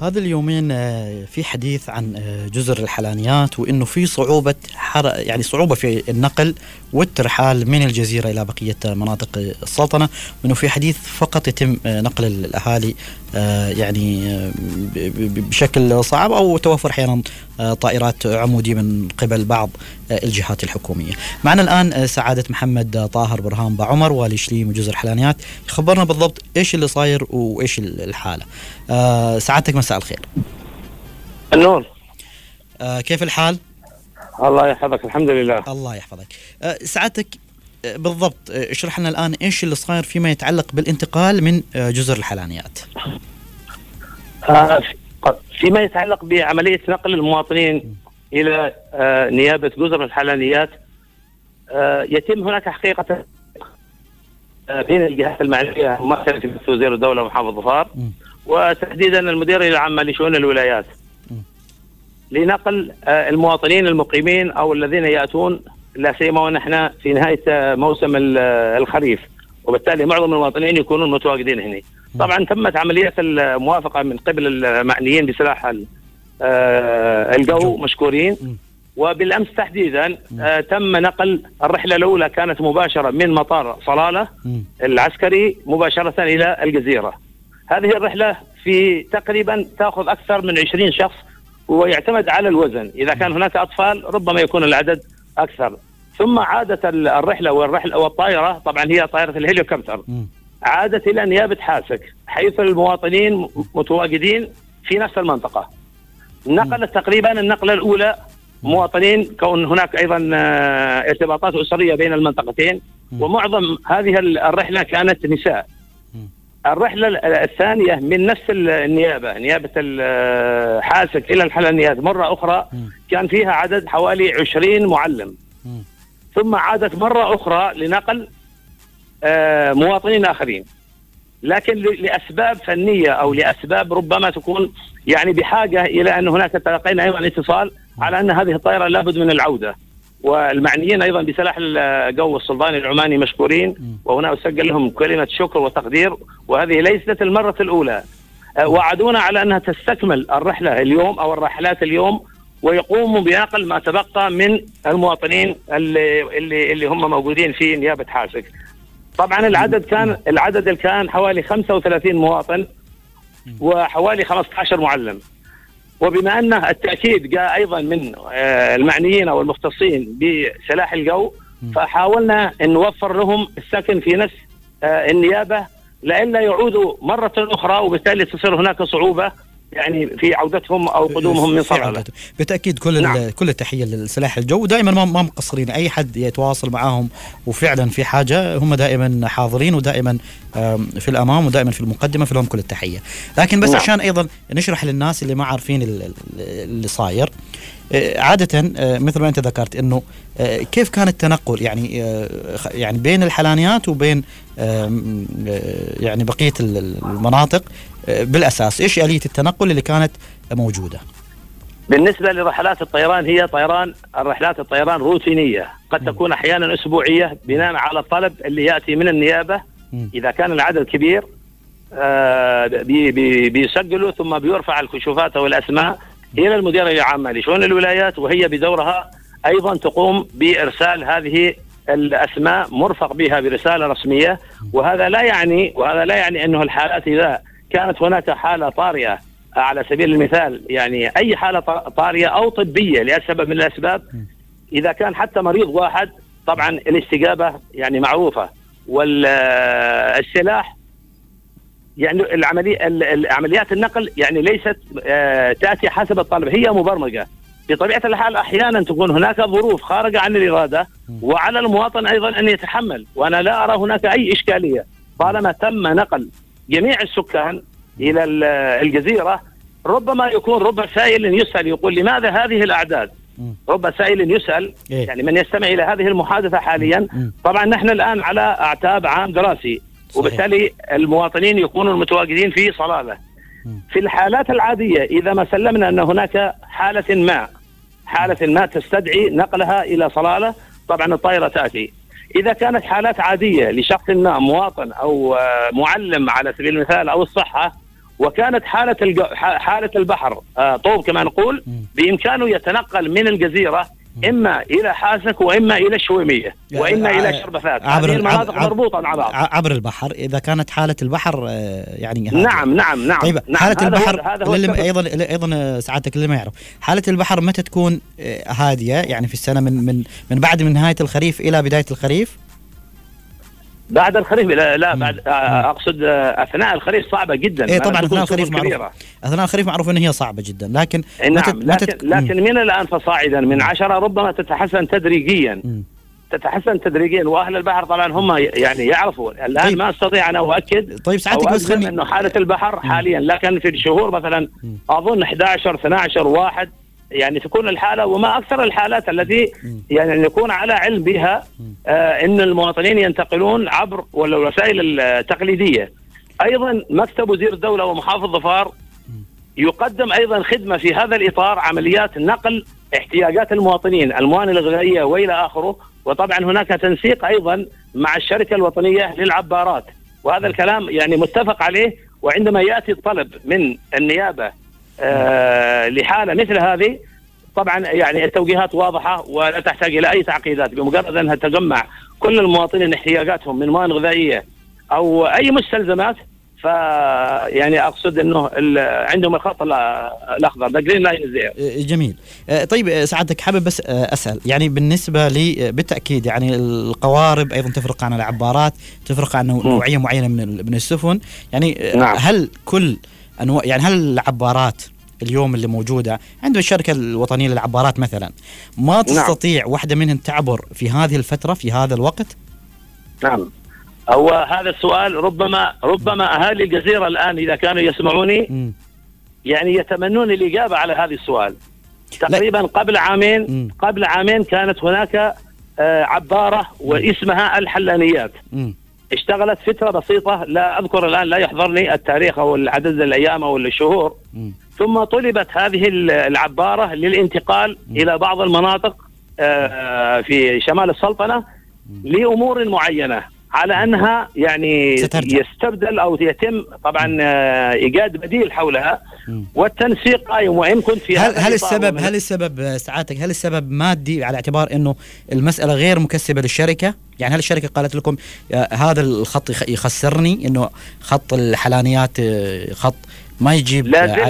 هذا اليومين في حديث عن جزر الحلانيات، وإنه في صعوبة يعني صعوبة في النقل والترحال من الجزيرة إلى بقية مناطق السلطنة، وإنه في حديث فقط يتم نقل الأهالي يعني بشكل صعب، أو توفر أحيانا طائرات عمودية من قبل بعض الجهات الحكومية. معنا الآن سعادة محمد طاهر برهان بعمر، والي شليم وجزر الحلانيات، يخبرنا بالضبط إيش اللي صاير وإيش الحالة. سعادتك مساء الخير. النور. كيف الحال؟ الله يحفظك. الحمد لله. الله يحفظك. سعادتك بالضبط اشرح لنا الآن إيش اللي صاير فيما يتعلق بالانتقال من جزر الحلانيات. فيما يتعلق بعملية نقل المواطنين إلى نيابة جزر الحلانيات، يتم هناك حقيقة بين الجهات المعنية ممثلة في وزير الدولة ومحافظ ظفار، وتحديدا المديرية العامة لشؤون الولايات، لنقل المواطنين المقيمين أو الذين يأتون، لا سيما ونحن في نهاية موسم الخريف، وبالتالي معظم المواطنين يكونون متواجدين هنا. طبعا تمت عملية الموافقة من قبل المعنيين بسلاح الجو مشكورين، وبالأمس تحديدا تم نقل الرحلة الأولى، كانت مباشرة من مطار صلالة العسكري مباشرة إلى الجزيرة. هذه الرحلة في تقريبا تأخذ أكثر من 20 شخص، ويعتمد على الوزن، إذا كان هناك أطفال ربما يكون العدد أكثر. ثم عادت الرحلة والطائرة، طبعا هي طائرة الهليكوبتر، عادت إلى نيابة حاسك، حيث المواطنين متواجدين في نفس المنطقة. نقلت تقريبا النقلة الأولى مواطنين، كون هناك أيضا ارتباطات أسرية بين المنطقتين، ومعظم هذه الرحلة كانت نساء. الرحلة الثانية من نفس النيابة، نيابة حاسك إلى الحلانيات مرة أخرى، كان فيها عدد حوالي 20 معلم. ثم عادت مرة أخرى لنقل مواطنين آخرين، لكن لأسباب فنية أو لأسباب ربما تكون يعني بحاجة إلى أن هناك تلقينا أيضا اتصال على أن هذه الطائرة لابد من العودة، والمعنيين أيضا بسلاح الجو السلطاني العماني مشكورين، وهنا أسجل لهم كلمة شكر وتقدير. وهذه ليست المرة الأولى، وعدونا على أنها تستكمل الرحلة اليوم أو الرحلات اليوم، ويقوموا بنقل ما تبقى من المواطنين اللي هم موجودين في نيابة حاسك. طبعا العدد كان حوالي 35 مواطن وحوالي 15 معلم. وبما أن التأكيد جاء أيضا من المعنيين أو المختصين بسلاح الجو، فحاولنا أن نوفر لهم السكن في نفس النيابة، لئلا يعودوا مرة أخرى، وبالتالي تصير هناك صعوبة يعني في عودتهم أو قدومهم من صلالة. بالتأكيد كل التحية للسلاح الجو، دائما ما مقصرين، أي حد يتواصل معهم وفعلا في حاجة هم دائما حاضرين، ودائما في الأمام، ودائما في المقدمة، في لهم كل التحية. لكن بس عشان أيضا نشرح للناس اللي ما عارفين اللي صاير، عادة مثل ما أنت ذكرت إنه كيف كان التنقل يعني بين الحلانيات وبين يعني بقية المناطق بالأساس، إيش آلية التنقل اللي كانت موجودة؟ بالنسبة لرحلات الطيران، هي رحلات الطيران روتينية، قد تكون أحيانا أسبوعية بناء على الطلب اللي يأتي من النيابة. إذا كان العدد كبير بيسجلوا، ثم بيرفع الكشوفات والأسماء إلى المديرية العامة لشؤون الولايات، وهي بدورها أيضا تقوم بإرسال هذه الأسماء مرفق بها برسالة رسمية. وهذا لا يعني أنه الحالات إذا كانت هناك حالة طارئة، على سبيل المثال يعني أي حالة طارئة أو طبية لسبب من الأسباب، إذا كان حتى مريض واحد، طبعا الاستجابة يعني معروفة، والسلاح يعني العمليات النقل يعني ليست تأتي حسب الطلب، هي مبرمجة. بطبيعة الحال أحيانا تكون هناك ظروف خارجة عن الإرادة، وعلى المواطن أيضا أن يتحمل، وأنا لا أرى هناك أي إشكالية طالما تم نقل جميع السكان إلى الجزيرة. ربما يكون رب سائل يسأل يقول لماذا هذه الأعداد؟ رب سائل يسأل يعني من يستمع إلى هذه المحادثة حاليا. طبعا نحن الآن على أعتاب عام دراسي، وبالتالي المواطنين يكونون متواجدين في صلالة. في الحالات العادية إذا ما سلمنا أن هناك حالة ما تستدعي نقلها إلى صلالة، طبعا الطائرة تأتي. إذا كانت حالات عادية لشخص ما، مواطن أو معلم على سبيل المثال أو الصحة، وكانت حالة البحر طوب كما نقول، بإمكانه يتنقل من الجزيرة إما إلى حاسك وإما إلى الشويمية وإما إلى شربثات. هذه المناطق مربوطة مع بعض عبر البحر. إذا كانت حالة البحر يعني نعم. طيب حالة البحر أيضا سعادتك اللي ما يعرف، حالة البحر متى تكون هادية؟ يعني في السنة من بعد من نهاية الخريف إلى بداية الخريف؟ بعد الخريف لا بعد اقصد اثناء الخريف صعبه جدا. طبعا اثناء الخريف معروف ان هي صعبه جدا، لكن نعم لكن من الان فصاعدا من 10 ربما تتحسن تدريجيا. واهل البحر طبعا هم يعني يعرفوا الان. طيب. ما استطيع ان اؤكد. طيب ساعتك بس خليني انه حاله البحر حاليا، لكن في الشهور مثلا اظن 11 12 1 يعني تكون الحالة، وما أكثر الحالات التي يعني نكون على علم بها إن المواطنين ينتقلون عبر الوسائل التقليدية. أيضا مكتب وزير الدولة ومحافظ ظفار يقدم أيضا خدمة في هذا الإطار، عمليات نقل احتياجات المواطنين، الموانئ الغذائية وإلى آخره. وطبعا هناك تنسيق أيضا مع الشركة الوطنية للعبارات، وهذا الكلام يعني متفق عليه. وعندما يأتي الطلب من النيابة لحالة مثل هذه، طبعا يعني التوجيهات واضحة ولا تحتاج إلى أي تعقيدات. بمجرد أنها تجمع كل المواطنين احتياجاتهم من مواد غذائية أو أي مستلزمات، يعني أقصد أنه عندهم الخط الأخضر، ده جرين لاين زي. جميل. طيب سعادتك حابب بس أسأل، يعني بالنسبة لي بالتأكيد يعني القوارب أيضا تفرق عن العبارات، تفرق عن نوعية معينة من السفن. يعني نعم. هل كل أنواع، يعني هل العبارات اليوم اللي موجودة عند الشركة الوطنية للعبارات مثلا ما تستطيع واحدة منهم تعبر في هذه الفترة في هذا الوقت؟ نعم، هو هذا السؤال ربما أهالي الجزيرة الآن إذا كانوا يسمعوني يعني يتمنون الإجابة على هذا السؤال. تقريبا قبل عامين كانت هناك عبارة واسمها الحلانيات. اشتغلت فترة بسيطة، لا أذكر الآن، لا يحضرني التاريخ أو عدد الأيام أو الشهور. ثم طلبت هذه العبارة للانتقال إلى بعض المناطق في شمال السلطنة لأمور معينة، على أنها يعني يستبدل أو يتم طبعا إيجاد بديل حولها، والتنسيق قائم. وإن كنت في هل السبب ساعاتك هل السبب مادي، على اعتبار أنه المسألة غير مكسبة للشركة؟ يعني هل الشركة قالت لكم هذا الخط يخسرني، أنه خط الحلانيات خط ما يجيب؟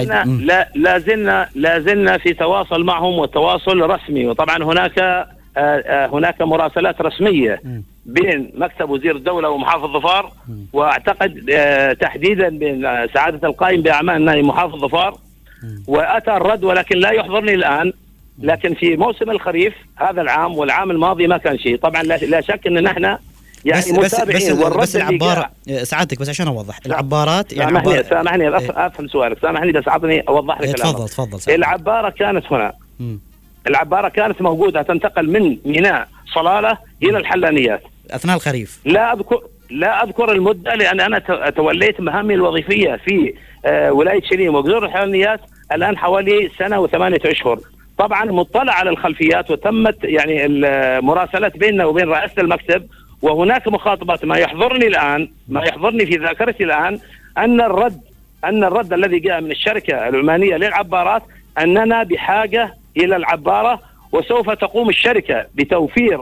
لا زلنا في تواصل معهم، وتواصل رسمي. وطبعا هناك مراسلات رسمية بين مكتب وزير الدولة ومحافظ ظفار، واعتقد تحديدا بين سعادة القائم بأعمال نائب محافظ ظفار. وأتى الرد، ولكن لا يحضرني الآن. لكن في موسم الخريف هذا العام والعام الماضي ما كان شيء. طبعا لا شك ان نحن يعني متابعين. بس العبارة سعادتك، بس عشان اوضح العبارات، يعني سامحني افهم سؤالك، سامحني بس اعطني اوضح لك. تفضل. العبارة كانت هنا، العبارة كانت موجودة تنتقل من ميناء صلالة إلى الحلانيات أثناء الخريف. لا أذكر المدة، لأن أنا توليت مهامي الوظيفية في ولاية شليم وجزر الحلانيات الآن حوالي 1 سنة و8 أشهر. طبعا مطلع على الخلفيات، وتمت يعني المراسلات بيننا وبين رئاسة المكتب، وهناك مخاطبات. ما يحضرني في ذاكرتي الآن أن الرد الذي جاء من الشركة العمانية للعبارات أننا بحاجة إلى العبارة، وسوف تقوم الشركة بتوفير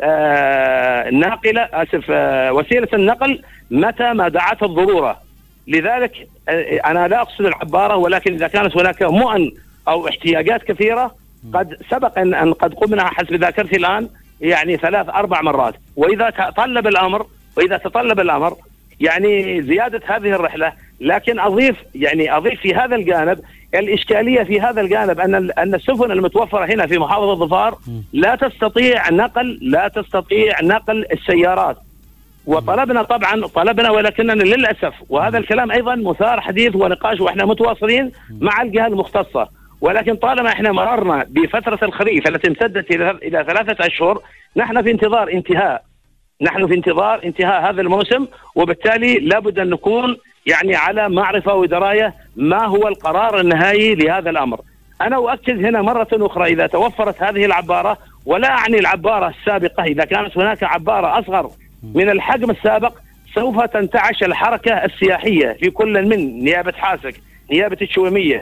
وسيلة النقل متى ما دعت الضرورة. لذلك أنا لا أقصد العبارة، ولكن إذا كانت هناك مؤن أو احتياجات كثيرة قد سبق أن قد قمنا حسب ذاكرتي الآن يعني 3-4 مرات. وإذا تطلب الأمر يعني زيادة هذه الرحلة. لكن أضيف في هذا الجانب الإشكالية في هذا الجانب أن السفن المتوفرة هنا في محافظة ظفار لا تستطيع نقل السيارات. وطلبنا ولكننا للأسف، وهذا الكلام أيضا مثار حديث ونقاش، وإحنا متواصلين مع الجهة المختصة. ولكن طالما إحنا مررنا بفترة الخريف التي امتدت إلى 3 أشهر، نحن في انتظار انتهاء هذا الموسم، وبالتالي لابد أن نكون يعني على معرفة ودراية ما هو القرار النهائي لهذا الأمر. أنا أؤكد هنا مرة أخرى، إذا توفرت هذه العبارة، ولا أعني العبارة السابقة، إذا كانت هناك عبارة أصغر من الحجم السابق، سوف تنتعش الحركة السياحية في كل من نيابة حاسك، نيابة الشويمية،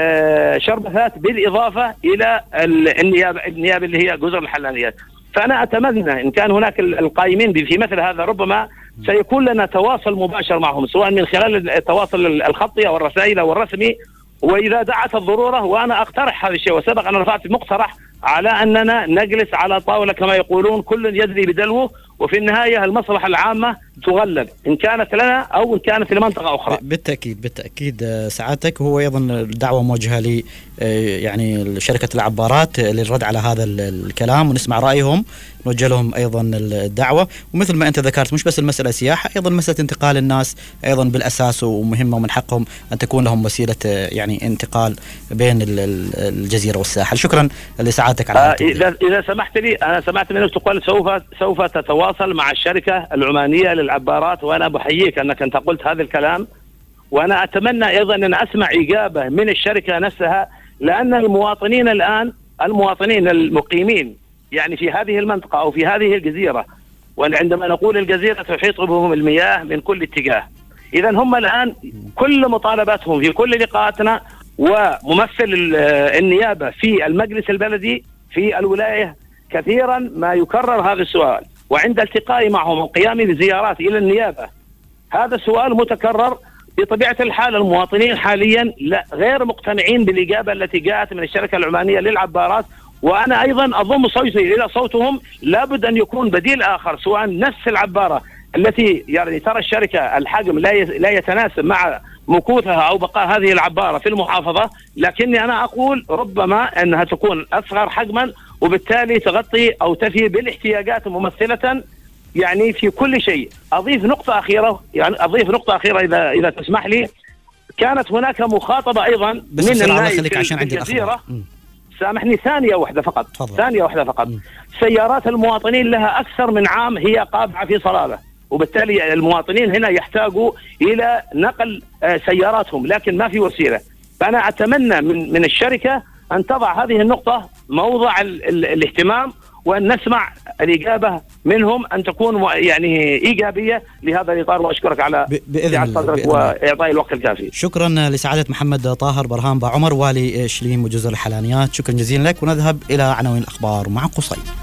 شربثات، بالإضافة إلى النيابة اللي هي جزر الحلانيات. فأنا أتمنى إن كان هناك القائمين في مثل هذا ربما سيكون لنا تواصل مباشر معهم، سواء من خلال التواصل الخطي أو الرسائل أو الرسمي، وإذا دعت الضرورة. وأنا أقترح هذا الشيء، وسبق أنا رفعت مقترح على أننا نجلس على طاولة كما يقولون، كل يدري بدلوه، وفي النهاية المصلحة العامة تغلب إن كانت لنا أو إن كانت لمنطقة أخرى. بالتأكيد سعادتك. هو أيضا الدعوة موجهة لي يعني شركة العبارات للرد على هذا الكلام ونسمع رأيهم، نوجه لهم أيضا الدعوة. ومثل ما أنت ذكرت مش بس المسألة سياحة، أيضا مسألة انتقال الناس أيضا بالأساس ومهمة، ومن حقهم أن تكون لهم وسيلة يعني انتقال بين الجزيرة والساحل. شكرا لسعادتك على إذا سمحت لي، أنا سمعت منك تقول سوف تتواصل مع الشركة العمانية للعبارات، وأنا بحييك أنك أنت قلت هذا الكلام، وأنا أتمنى أيضا أن أسمع إجابة من الشركة نفسها، لأن المواطنين الآن، المواطنين المقيمين يعني في هذه المنطقة أو في هذه الجزيرة، وعندما نقول الجزيرة تحيط بهم المياه من كل اتجاه، إذا هم الآن كل مطالباتهم في كل لقاءاتنا، وممثل النيابة في المجلس البلدي في الولاية كثيرا ما يكرر هذا السؤال، وعند التقائي معهم وقيامي بزيارات إلى النيابة هذا السؤال متكرر. بطبيعة الحال المواطنين حاليا غير مقتنعين بالإجابة التي جاءت من الشركة العمانية للعبارات، وأنا أيضا أضم صوتي إلى صوتهم. لابد أن يكون بديل آخر، سواء نفس العبارة التي يعني ترى الشركة الحجم لا يتناسب مع مكوثها أو بقاء هذه العبارة في المحافظة، لكني أنا أقول ربما أنها تكون أصغر حجما، وبالتالي تغطي أو تفي بالاحتياجات ممثلة يعني في كل شيء. أضيف نقطة أخيرة إذا تسمح لي. كانت هناك مخاطبة أيضا من الناس في الجزيرة. سامحني ثانية واحدة فقط. سيارات المواطنين لها أكثر من عام هي قابعة في صلالة، وبالتالي المواطنين هنا يحتاجوا إلى نقل سياراتهم، لكن ما في وسيلة. فأنا أتمنى من الشركة أن تضع هذه النقطة موضع الاهتمام، وأن نسمع الإجابة منهم أن تكون يعني إيجابية لهذا الإطار. وأشكرك على سعة صدرك وإعطاء الوقت الكافي. شكرا لسعادة محمد طاهر برهان باعمر، والي شليم وجزر الحلانيات. شكرا جزيلا لك، ونذهب إلى عناوين الأخبار مع قصي.